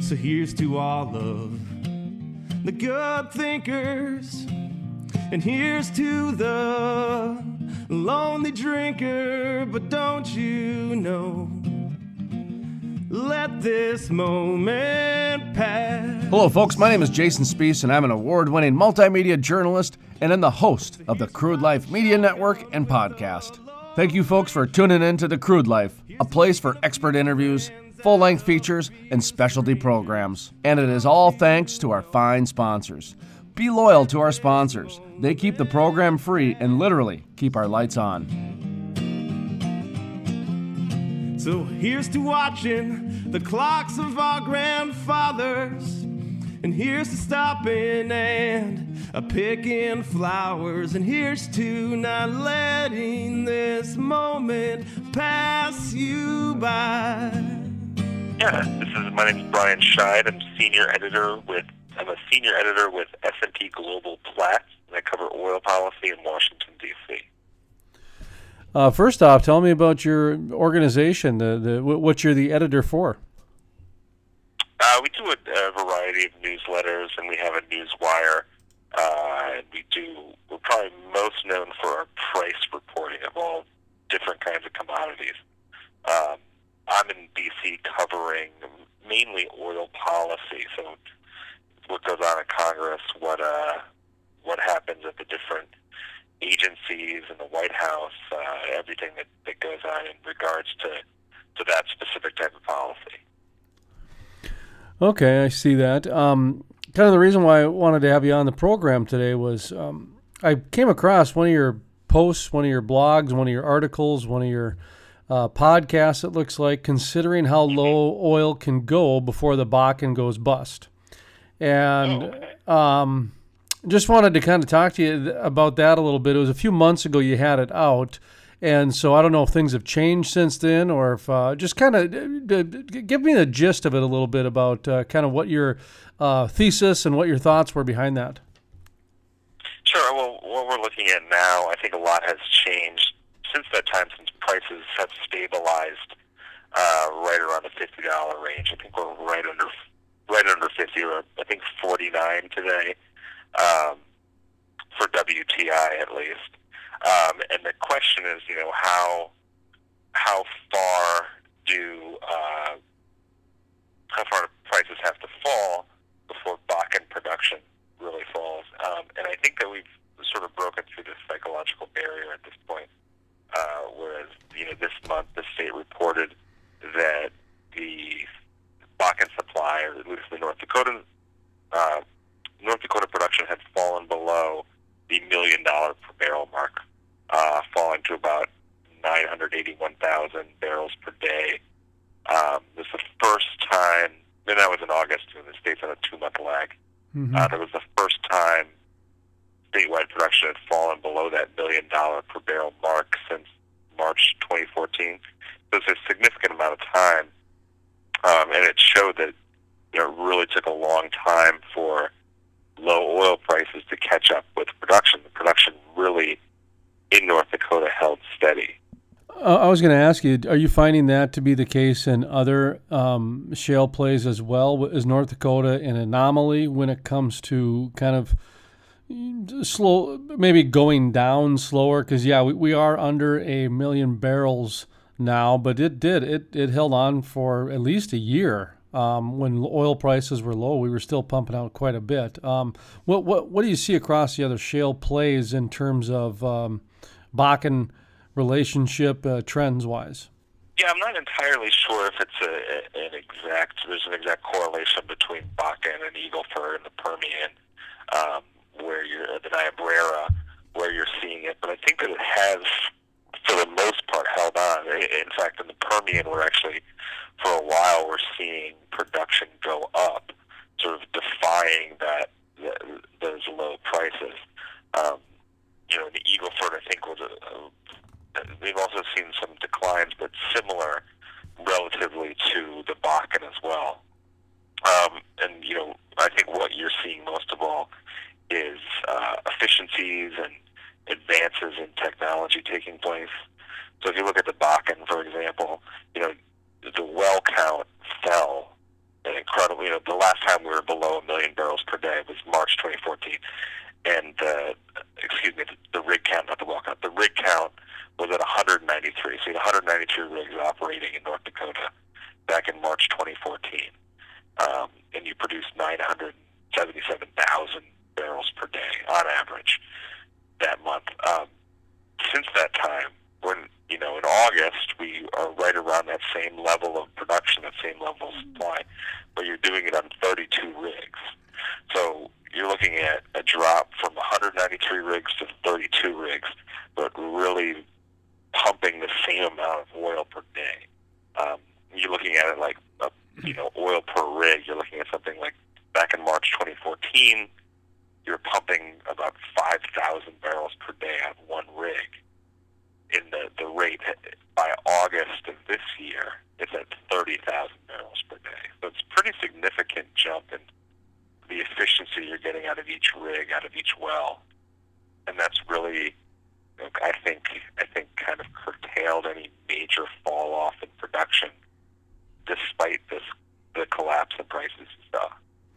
So here's to all of the good thinkers, and here's to the lonely drinker. But don't you know, let this moment pass. Hello, folks. My name is Jason Spees, and I'm an award-winning multimedia journalist and I'm the host of the Crude Life Media Network and podcast. Thank you, folks, for tuning in to The Crude Life, a place for expert interviews, full-length features, and specialty programs. And it is all thanks to our fine sponsors. Be loyal to our sponsors. They keep the program free and literally keep our lights on. So here's to watching the clocks of our grandfathers, and here's to stopping and picking flowers, and here's to not letting this moment pass you by. Yeah, my name is Brian Scheid. I'm a senior editor with S&P Global Platts, and I cover oil policy in Washington, D.C. First off, tell me about your organization, what you're the editor for. We do a variety of newsletters, and we have a newswire. And we're probably most known for our price reporting of all different kinds of commodities. I'm in D.C. covering mainly oil policy, so what goes on in Congress, what happens at the different agencies in the White House, everything that goes on in regards to that specific type of policy. Okay, I see that. Kind of the reason why I wanted to have you on the program today was I came across one of your posts, one of your blogs, one of your articles, one of your podcasts, it looks like, considering how low oil can go before the Bakken goes bust. And just wanted to kind of talk to you about that a little bit. It was a few months ago you had it out. And so I don't know if things have changed since then, or if just kind of give me the gist of it a little bit about kind of what your thesis and what your thoughts were behind that. Sure. Well, what we're looking at now, I think a lot has changed since that time, since prices have stabilized right around the $50 range. I think we're right under 50, or I think 49 today for WTI at least. And the question is, how far do prices have to fall before Bakken production really falls? And I think that we've sort of broken through this psychological barrier at this point. Whereas, this month the state reported that the Bakken supply, or at least the North Dakota production, had fallen below the $1 million per barrel mark, falling to about 981,000 barrels per day. This is the first time, and that was in August, when the state's on a 2-month lag. Mm-hmm. That was the first time statewide production had fallen below that $1 million per barrel mark since March 2014. So it's a significant amount of time, and it showed that it really took a long time for low oil prices to catch up with production. The production really in North Dakota held steady. I was going to ask you, are you finding that to be the case in other shale plays as well? Is North Dakota an anomaly when it comes to kind of slow, maybe going down slower? Because, we are under 1 million barrels now, but it held on for at least a year. When oil prices were low, we were still pumping out quite a bit. What do you see across the other shale plays in terms of Bakken relationship trends-wise? Yeah, I'm not entirely sure if it's there's an exact correlation between Bakken and Eagle Ford and the Permian, the Niobrara, where you're seeing it. But I think that it has, for the most part, held on. In fact, in the Permian, for a while, we're seeing production go up, sort of defying those low prices. The Eagle Ford, I think, they've also seen some declines, but similar relatively to the Bakken as well. I think what you're seeing most of all is efficiencies and advances in technology taking place. So if you look at the Bakken, for example, the well count fell an incredible the last time we were below 1 million barrels per day was March 2014, and the rig count, not the well count, the rig count was at 193. So you had 193 rigs operating in North Dakota back in March 2014, and you produced 977,000 barrels per day on average that month. Since that time, when in August, we are right around that same level of production, that same level of supply, but you're doing it on 32 rigs. So you're looking at a drop from 193 rigs to 32 rigs, but really pumping the same amount of oil per day. You're looking at it like, oil per rig. You're looking at something like back in March 2014, you're pumping about 5,000 barrels per day on one rig. In the rate by August of this year, it's at 30,000 barrels per day. So it's a pretty significant jump in the efficiency you're getting out of each rig, out of each well, and that's really, I think, kind of curtailed any major fall off in production, despite the collapse in prices and stuff.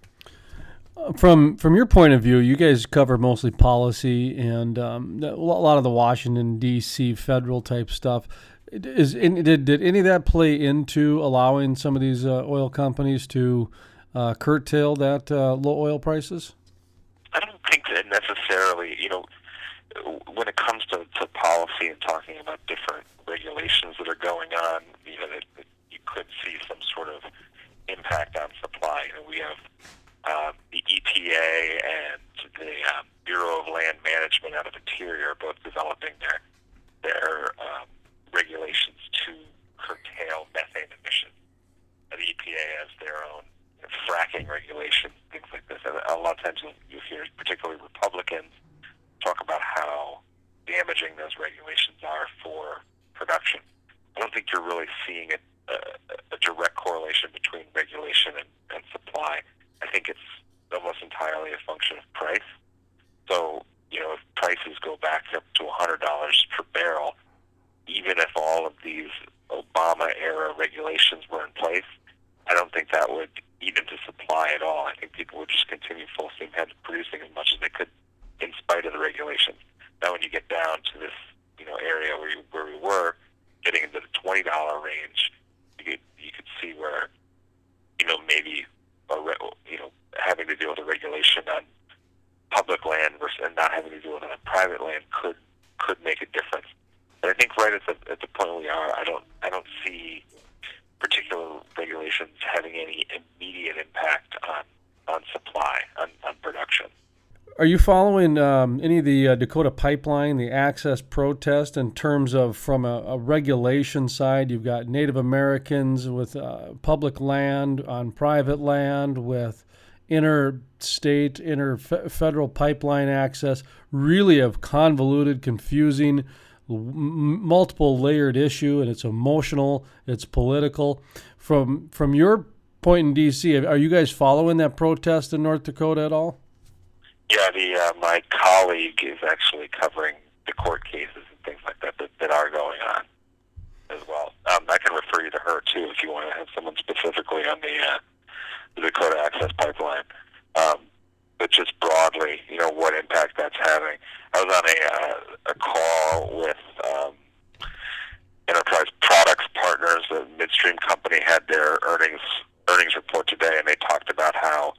From your point of view, you guys cover mostly policy and a lot of the Washington, D.C. federal type stuff. Did any of that play into allowing some of these oil companies to curtail that low oil prices? I don't think that necessarily, when it comes to policy and talking about different regulations that are going on, that you could see some sort of impact on supply. We have the EPA and the Bureau of Land Management out of Interior both developing their regulations to curtail methane emissions. The EPA has their own fracking regulations, things like this. And a lot of times you'll hear particularly Republicans talk about how damaging those regulations are for production. I don't think you're really seeing a direct correlation between regulation and supply. I think it's almost entirely a function of price. So, if prices go back up to $100 per barrel, even if all of these Obama-era regulations were in place, I don't think that would eat into supply at all. I think people would just continue full steam ahead producing as much as they could in spite of the regulations. Now, when you get down to this, area where we were getting into the $20 range, you could see where, maybe having to deal with a regulation on public land versus and not having to deal with it on private land could make a difference. But I think right at the point we are, I don't see particular regulations having any immediate impact on supply, on production. Are you following any of the Dakota Pipeline, the access protest in terms of from a regulation side? You've got Native Americans with public land on private land, with interstate, federal pipeline access, really a convoluted, confusing, multiple layered issue, and it's emotional, it's political. From your point in D.C., are you guys following that protest in North Dakota at all? Yeah, my colleague is actually covering the court cases and things like that are going on as well. I can refer you to her too if you want to have someone specifically on the Dakota Access Pipeline. But just broadly, what impact that's having. I was on a call with Enterprise Products Partners, the midstream company, had their earnings report today, and they talked about how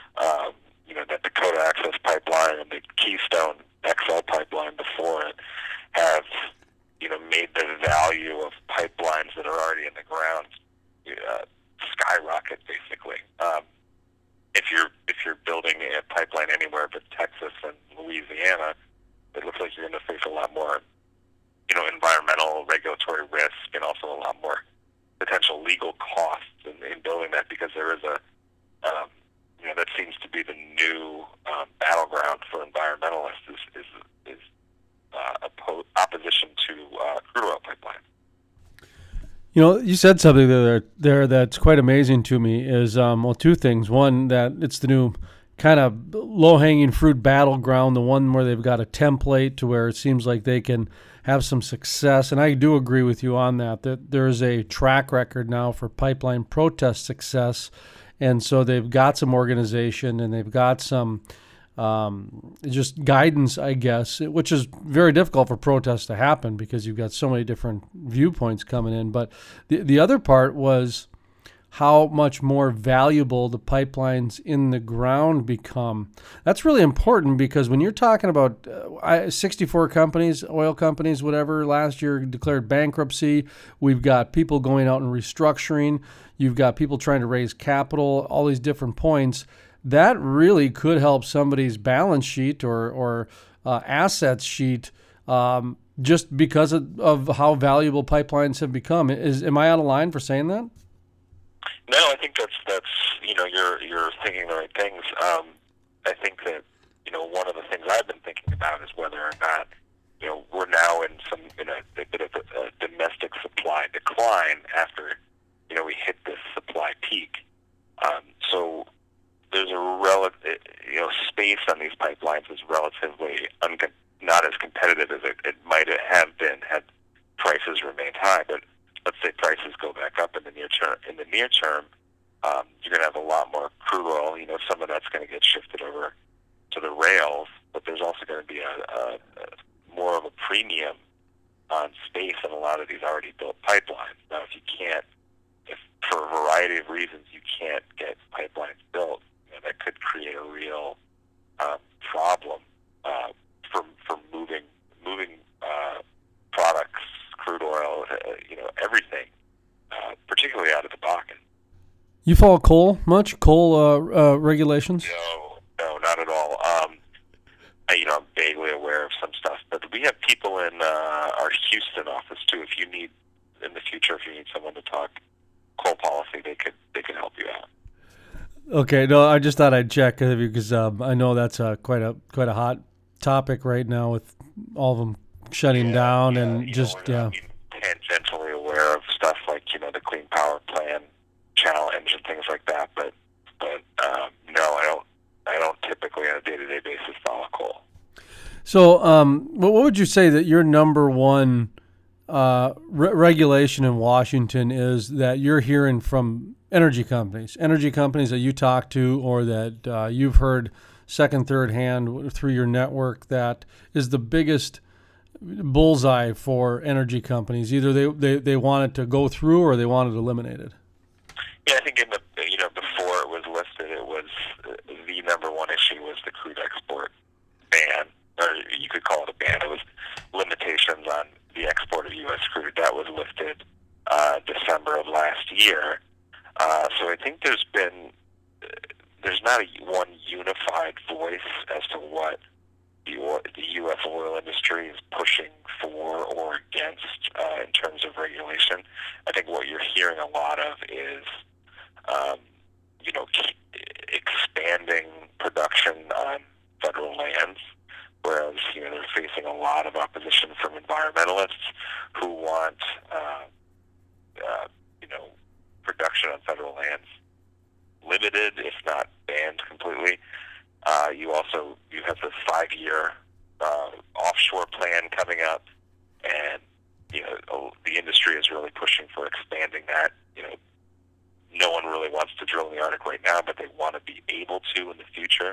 that Dakota Access Pipeline and the Keystone XL pipeline before it have made the value of pipelines that are already in the ground skyrocket, basically. If you're building a pipeline anywhere but Texas and Louisiana, it looks like you're going to face a lot more environmental regulatory risk and also a lot more potential legal costs in building that, because there is that seems to be the new battleground for environmentalists is opposition to crude oil pipelines. You said something there that's quite amazing to me is, two things. One, that it's the new kind of low-hanging fruit battleground, the one where they've got a template to where it seems like they can have some success. And I do agree with you on that there is a track record now for pipeline protest success. And so they've got some organization and they've got some just guidance, I guess, which is very difficult for protests to happen because you've got so many different viewpoints coming in. But the other part was how much more valuable the pipelines in the ground become. That's really important because when you're talking about 64 companies, oil companies, whatever, last year declared bankruptcy, we've got people going out and restructuring, you've got people trying to raise capital, all these different points. That really could help somebody's balance sheet or assets sheet just because of how valuable pipelines have become. Am I out of line for saying that? No, I think that's you're thinking the right things. I think that one of the things I've been thinking about is whether or not we're now in a bit of a domestic supply decline after we hit this supply peak. So there's a space on these pipelines is relatively not as competitive as it might have been had prices remained high, but let's say prices go back up in the near term. You're going to have a lot more crude oil. Some of that's going to get shifted over to the rails, but there's also going to be a more of a premium on space in a lot of these already built pipelines. Now, if for a variety of reasons you can't get pipelines built, that could create a real problem for moving products, crude oil, everything, particularly out of the Bakken. You follow coal much? Coal regulations? No, not at all. I'm vaguely aware of some stuff, but we have people in our Houston office too. If you need someone to talk coal policy, they could help you out. Okay, no, I just thought I'd check because I know that's quite a hot topic right now with all of them shutting down and tangentially aware of stuff like the Clean Power Plan challenge and things like that, but no, I don't typically on a day-to-day basis follow coal. So, what would you say that your number one regulation in Washington is that you're hearing from energy companies that you talk to or that you've heard second, third hand through your network that is the biggest bullseye for energy companies? Either they want it to go through or they want it eliminated. Yeah, I think before it was listed, it was the number one issue was the crude export ban, or you could call it a ban. It was limitations on the export of U.S. crude. That was lifted December of last year. So I think there's not one unified voice as to what the U.S. oil industry is pushing for or against in terms of regulation. I think what you're hearing a lot of is expanding production on federal lands, whereas they're facing a lot of opposition from environmentalists who want production on federal lands limited, if not banned completely. You have the 5-year offshore plan coming up, and the industry is really pushing for expanding that. No one really wants to drill in the Arctic right now, but they want to be able to in the future.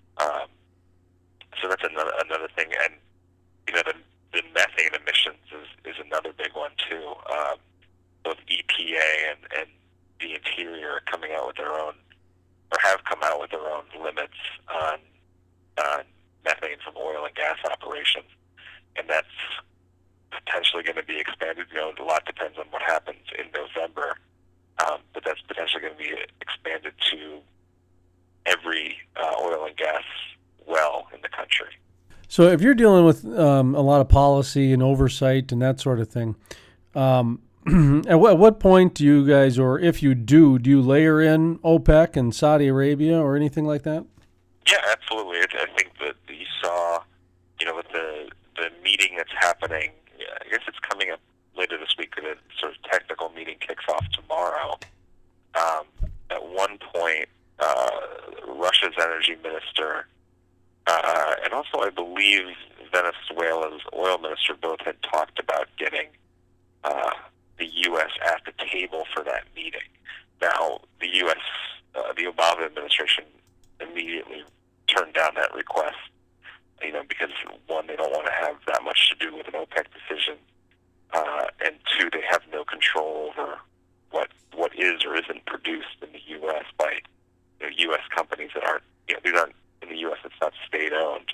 So that's another thing, and the methane emissions is another big one too. Both EPA and the Interior are coming out with their own, or have come out with their own limits on methane from oil and gas operations, and that's potentially going to be expanded. A lot depends on what happens in November, but that's potentially going to be expanded to every oil and gas well in the country. So if you're dealing with a lot of policy and oversight and that sort of thing, at what point do you guys, or if you do you layer in OPEC and Saudi Arabia or anything like that? Yeah, absolutely. I think that you saw, with the meeting that's happening, I guess it's coming up later this week, the sort of technical meeting kicks off tomorrow. At one point, Russia's energy minister and also I believe Venezuela's oil minister both had talked about getting the U.S. at the table for that meeting. Now, the U.S., the Obama administration immediately turned down that request, because one, they don't want to have that much to do with an OPEC decision, and two, they have no control over what is or isn't produced in the U.S. by U.S. companies that aren't, these aren't in the U.S. It's not state-owned,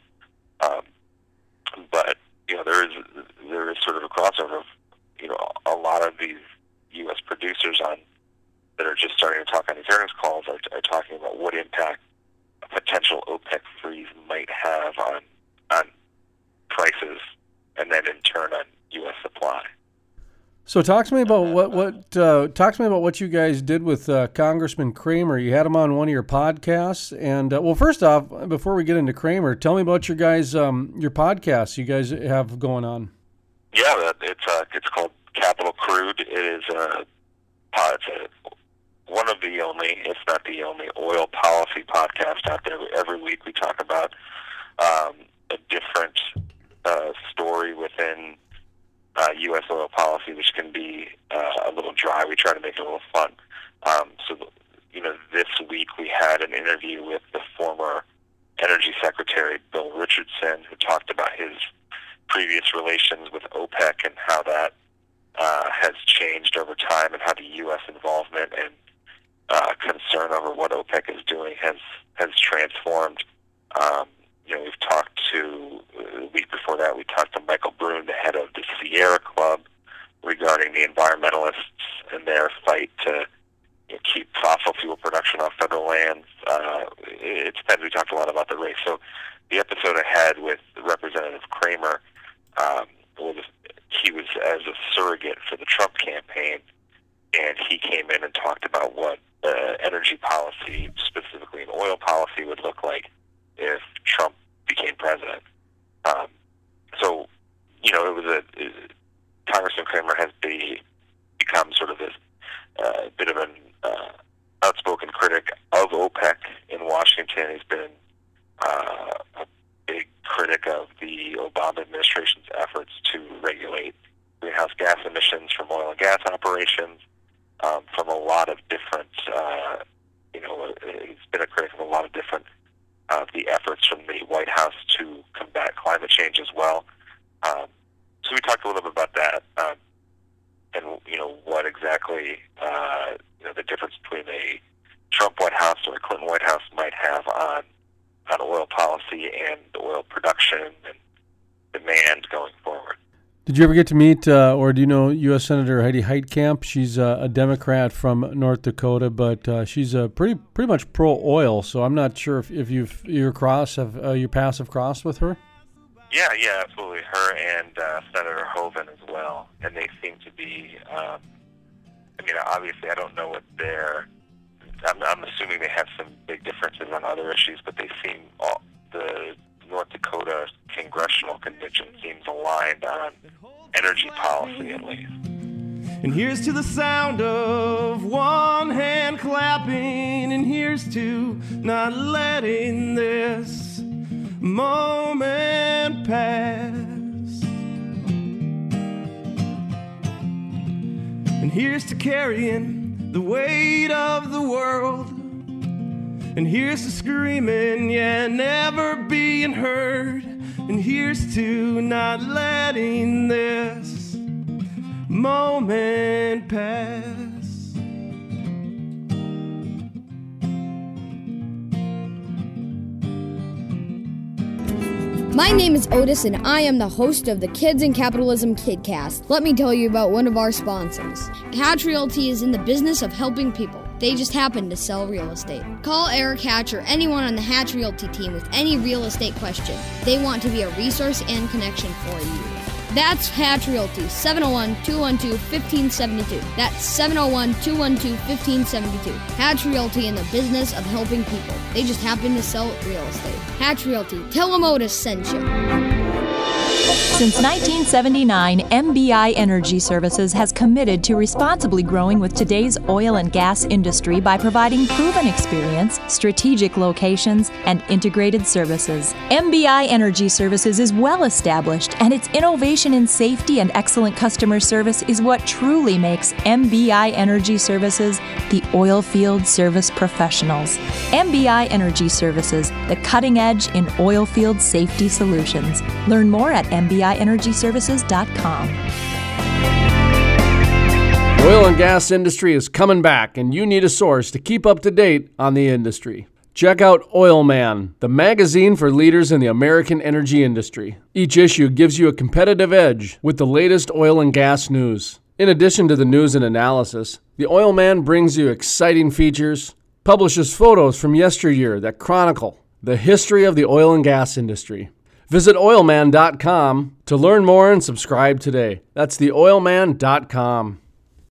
but there is sort of a crossover of a lot of these U.S. producers that are just starting to talk on these earnings calls are talking about what impact a potential OPEC freeze might have on prices, and then in turn on U.S. supply. So talk to me about what you guys did with Congressman Cramer. You had him on one of your podcasts, and well, first off, before we get into Cramer, tell me about your guys your podcasts you guys have going on. Yeah, it's called Capital Crude. It is one of the only, if not the only, oil policy podcast out there. Every week we talk about a different story within U.S. oil policy, which can be a little dry. We try to make it a little fun. This week we had an interview with the former Energy Secretary, Bill Richardson, who talked about his previous relations with OPEC and how that has changed over time, and how the U.S. involvement and concern over what OPEC is doing has transformed. We've talked to, the week before that, we talked to Michael Brune, the head of the Sierra Club, regarding the environmentalists and their fight to keep fossil fuel production off federal lands. We talked a lot about the race. So the episode I had with Representative Cramer, he was as a surrogate for the Trump campaign, and he came in and talked about what energy policy, specifically an oil policy, would look like if Trump became president. Congressman Cramer has become sort of this bit of an outspoken critic of OPEC in Washington. He's been a big critic of the Obama administration's efforts to regulate greenhouse gas emissions from oil and gas operations, from a lot of different, he's been a critic of a lot of different the efforts from the White House to combat climate change as well. So we talked a little bit about that, and what exactly the difference between a Trump White House or a Clinton White House might have on oil policy and oil production and demand going forward. Did you ever get to meet, or do you know U.S. Senator Heidi Heitkamp? She's a Democrat from North Dakota, but she's pretty much pro-oil. So I'm not sure if your paths have crossed with her. Yeah, absolutely. Her and Senator Hoeven as well, and they seem to be. Obviously, I don't know what I'm assuming they have some big differences on other issues, but they seem the North Dakota congressional convention seems aligned on energy policy, at least. And here's to the sound of one hand clapping, and here's to not letting this moment pass. And here's to carrying the weight of the world. And here's to screaming, yeah, never being heard. And here's to not letting this moment pass. My name is Otis, and I am the host of the Kids in Capitalism KidCast. Let me tell you about one of our sponsors. Hatch Realty is in the business of helping people. They just happen to sell real estate. Call Eric Hatch or anyone on the Hatch Realty team with any real estate question. They want to be a resource and connection for you. That's Hatch Realty, 701-212-1572. That's 701-212-1572. Hatch Realty in the business of helping people. They just happen to sell real estate. Hatch Realty. Tell them Otis sent you. Since 1979, MBI Energy Services has committed to responsibly growing with today's oil and gas industry by providing proven experience, strategic locations, and integrated services. MBI Energy Services is well established, and its innovation in safety and excellent customer service is what truly makes MBI Energy Services the oil field service professionals. MBI Energy Services, the cutting edge in oil field safety solutions. Learn more at mbienergyservices.com. The oil and gas industry is coming back, and you need a source to keep up to date on the industry. Check out Oil Man, the magazine for leaders in the American energy industry. Each issue gives you a competitive edge with the latest oil and gas news. In addition to the news and analysis, the Oil Man brings you exciting features, publishes photos from yesteryear that chronicle the history of the oil and gas industry. Visit oilman.com to learn more and subscribe today. That's theoilman.com.